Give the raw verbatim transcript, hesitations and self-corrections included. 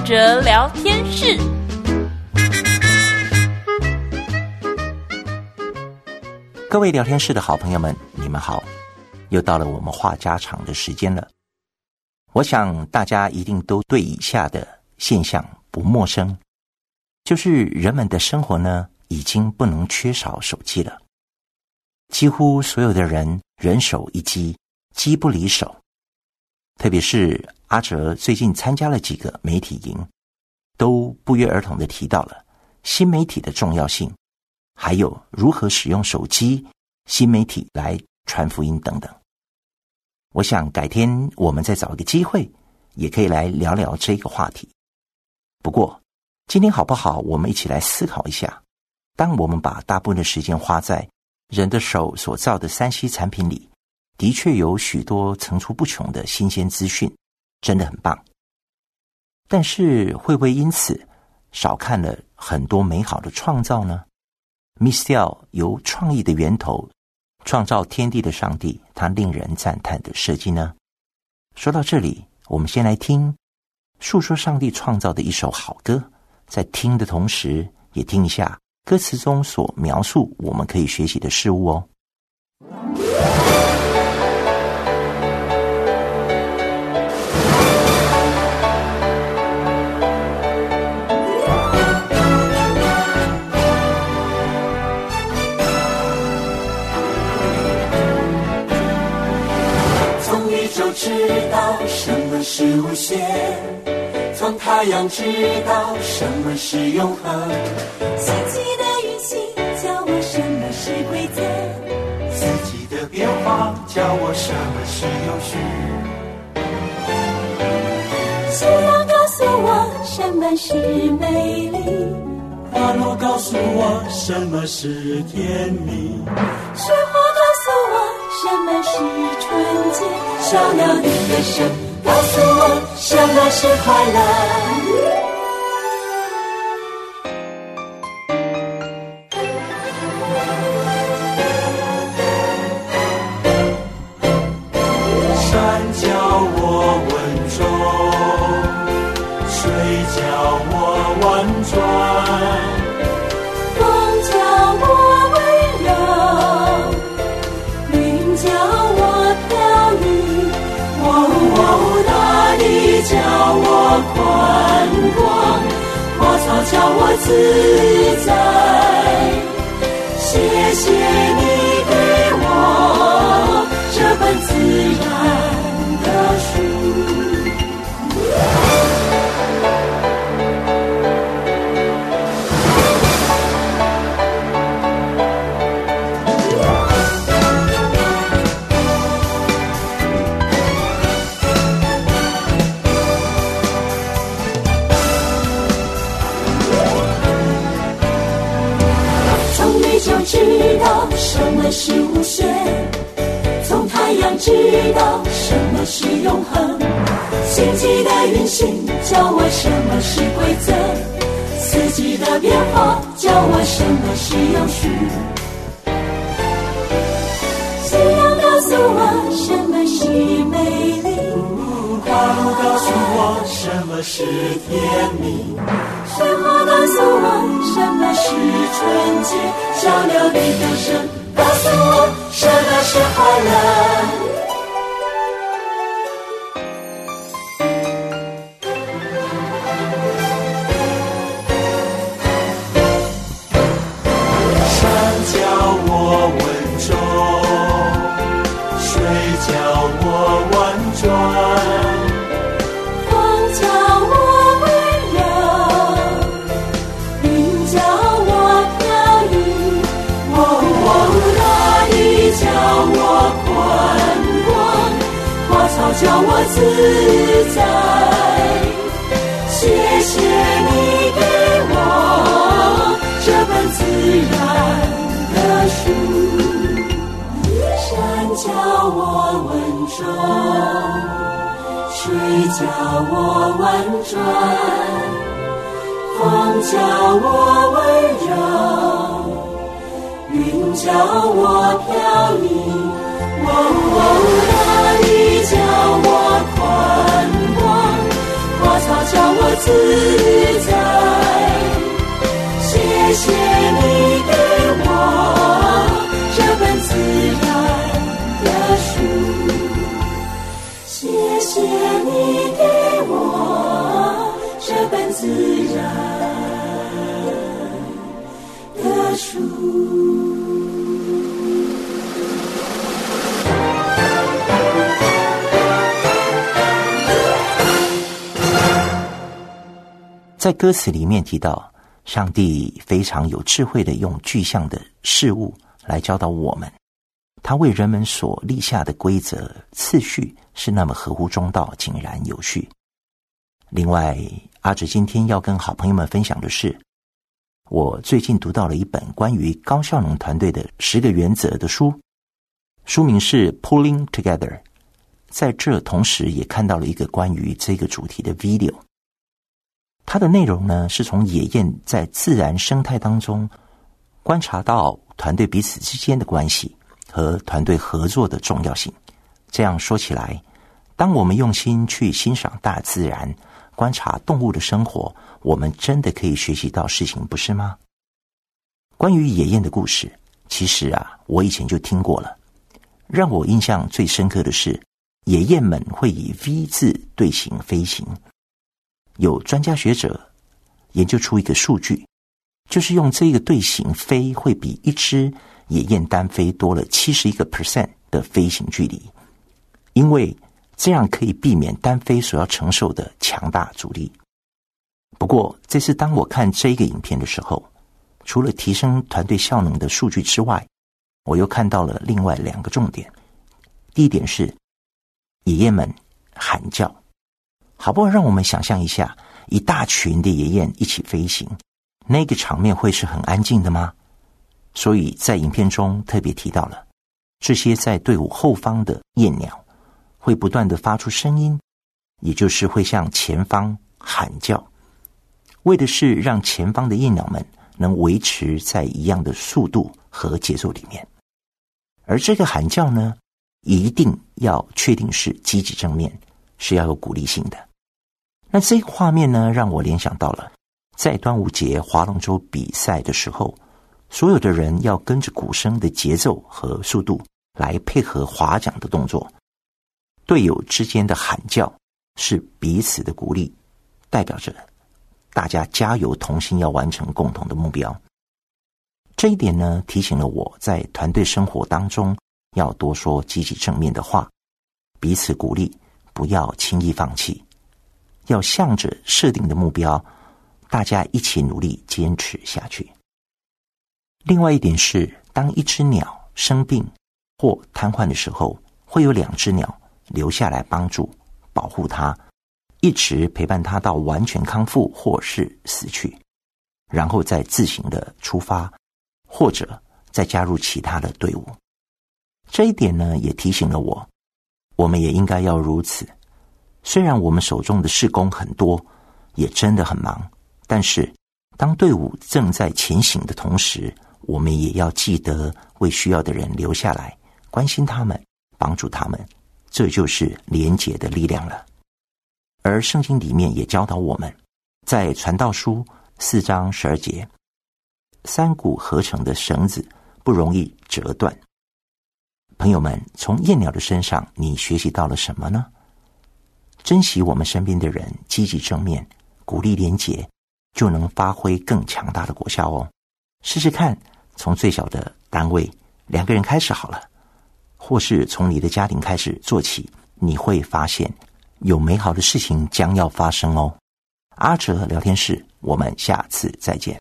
哲聊天室。 各位聊天室的好朋友们，你们好，又到了我们话家常的时间了。我想大家一定都对以下的现象不陌生，就是人们的生活呢，已经不能缺少手机了。几乎所有的人人手一机，机不离手。特别是阿哲最近参加了几个媒体营，都不约而同地提到了新媒体的重要性，还有如何使用手机、新媒体来传福音等等。我想改天我们再找一个机会，也可以来聊聊这个话题。不过今天好不好，我们一起来思考一下，当我们把大部分的时间花在人的手所造的 三 C 产品里，的确有许多层出不穷的新鲜资讯，真的很棒。但是会不会因此少看了很多美好的创造呢？ miss 掉由创意的源头创造天地的上帝他令人赞叹的设计呢？说到这里，我们先来听述说上帝创造的一首好歌，在听的同时也听一下歌词中所描述我们可以学习的事物哦。 知道什么是无限，从太阳知道什么是永恒， 星际的运行教我什么是规则， 四季的变化教我什么是有序， 夕阳告诉我什么是美丽， 花露告诉我什么是甜蜜， 水花告诉我什么是纯洁， 小鸟的歌声告诉我什么是快乐。山教我稳重，水教我婉转， 风教我温柔，云教我飘逸，哦哦，大地教我宽广，花草教我自在。谢谢你给我这本自然的书。就知道什么是无限，从太阳知道什么是永恒，星际的运行教我什么是规则，四季的变化教我什么是有序，夕阳告诉我什么是美丽， 花露告诉我什么是甜蜜， 水花告诉我什么是纯洁，小鸟的歌声告诉我什么是快乐。 山教我稳重，水教我婉转，教我自在，谢谢你给我这本自然的书，山教我稳重，水教我婉转，风教我温柔，云教我飘逸，哦哦，大地教我宽广，花草教我自自在。谢谢你给我这本自然的书，谢谢你给我这本自然的书。 在歌词里面提到，上帝非常有智慧的用具象的事物来教导我们，他为人们所立下的规则次序是那么合乎中道，井然有序。另外，阿哲今天要跟好朋友们分享的是，我最近读到了一本关于高效能团队的十个原则的书，书名是 Pulling Together。 在这同时也看到了一个关于这个主题的 video，它的内容呢，是从野雁在自然生态当中观察到团队彼此之间的关系和团队合作的重要性。这样说起来，当我们用心去欣赏大自然，观察动物的生活，我们真的可以学习到事情，不是吗？关于野雁的故事，其实啊，我以前就听过了。让我印象最深刻的是，野雁们会以 V 字队形飞行。有专家学者研究出一个数据，就是用这个队形飞会比一只野雁单飞多了 百分之七十一 的飞行距离，因为这样可以避免单飞所要承受的强大阻力。不过这次当我看这个影片的时候，除了提升团队效能的数据之外，我又看到了另外两个重点。第一点是野雁们喊叫，好不好？让我们想象一下，一大群的野雁一起飞行，那个场面会是很安静的吗？所以在影片中特别提到了，这些在队伍后方的雁鸟会不断地发出声音，也就是会向前方喊叫，为的是让前方的雁鸟们能维持在一样的速度和节奏里面。而这个喊叫呢，一定要确定是积极正面，是要有鼓励性的。那这个画面呢，让我联想到了在端午节划龙舟比赛的时候，所有的人要跟着鼓声的节奏和速度来配合划桨的动作。队友之间的喊叫是彼此的鼓励，代表着大家加油同心，要完成共同的目标。这一点呢，提醒了我在团队生活当中要多说积极正面的话，彼此鼓励，不要轻易放弃，要向着设定的目标，大家一起努力坚持下去。另外一点是，当一只鸟生病或瘫痪的时候，会有两只鸟留下来帮助保护它，一直陪伴它到完全康复或是死去，然后再自行的出发，或者再加入其他的队伍。这一点呢，也提醒了我，我们也应该要如此。虽然我们手中的事工很多，也真的很忙，但是当队伍正在前行的同时，我们也要记得为需要的人留下来，关心他们，帮助他们，这就是连结的力量了。而圣经里面也教导我们，在传道书四章十二节，三股合成的绳子不容易折断。朋友们，从雁鸟的身上你学习到了什么呢？珍惜我们身边的人，积极正面，鼓励连结，就能发挥更强大的果效哦。试试看，从最小的单位两个人开始好了，或是从你的家庭开始做起，你会发现有美好的事情将要发生哦。阿哲聊天室，我们下次再见。